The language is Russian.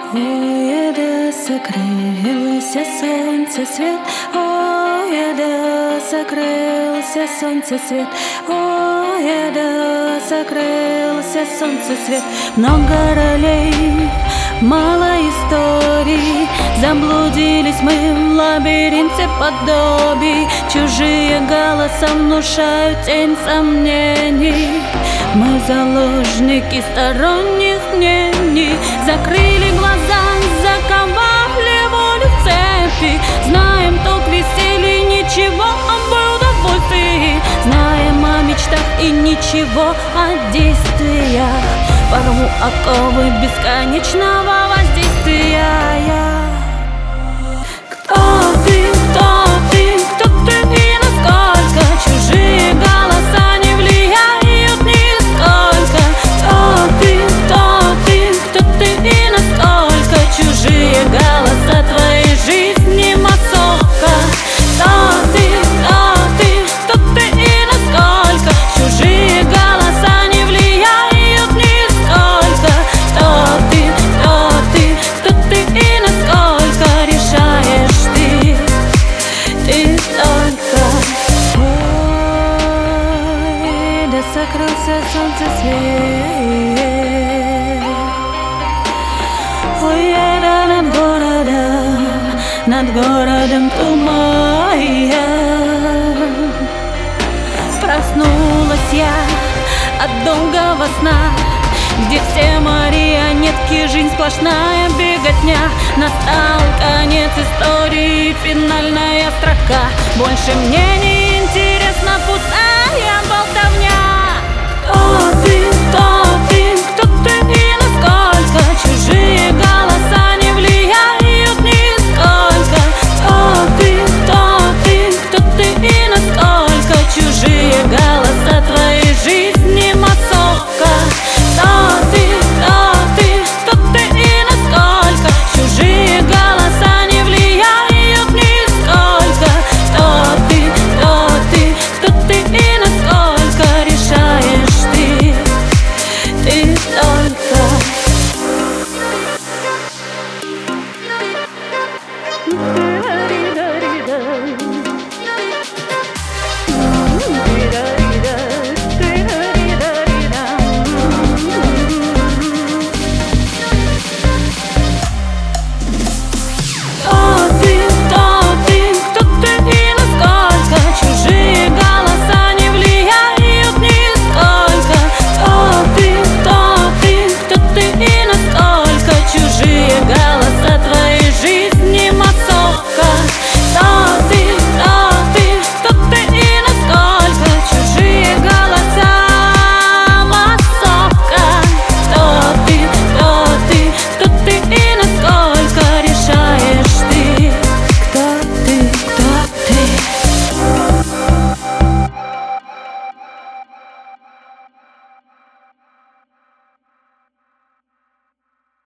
Ой, да сокрылся солнце свет, ой, да сокрылся солнце свет, ой, да сокрылся солнце свет. Много ролей, мало историй, заблудились мы в лабиринте подобий. Чужие голоса внушают тень сомнений. Мы заложники сторонних мнений. Закрыли глаза, заковали волю в цепи. Знаем толк веселья, ничего об удовольствии. Знаем о мечтах и ничего о действиях. Порву оковы бесконечного воздействия. Кто ты, кто ты, кто ты и насколько? Чужие голоса не влияют нисколько. Кто ты, кто ты, кто ты и насколько? Чужие голоса твоей жизни масовка. Кто ты, кто ты, кто ты и насколько? Чужие голоса не влияют нисколько. Кто ты, кто ты, кто ты и насколько? Решаешь ты только. Ой, да сокрылся солнце свет. Ой, да над городом туман. Проснулась я от долгого сна, где все марионетки, жизнь сплошная беготня. Настал конец истории, финальная строка. Больше мне не интересна пустая болтовня.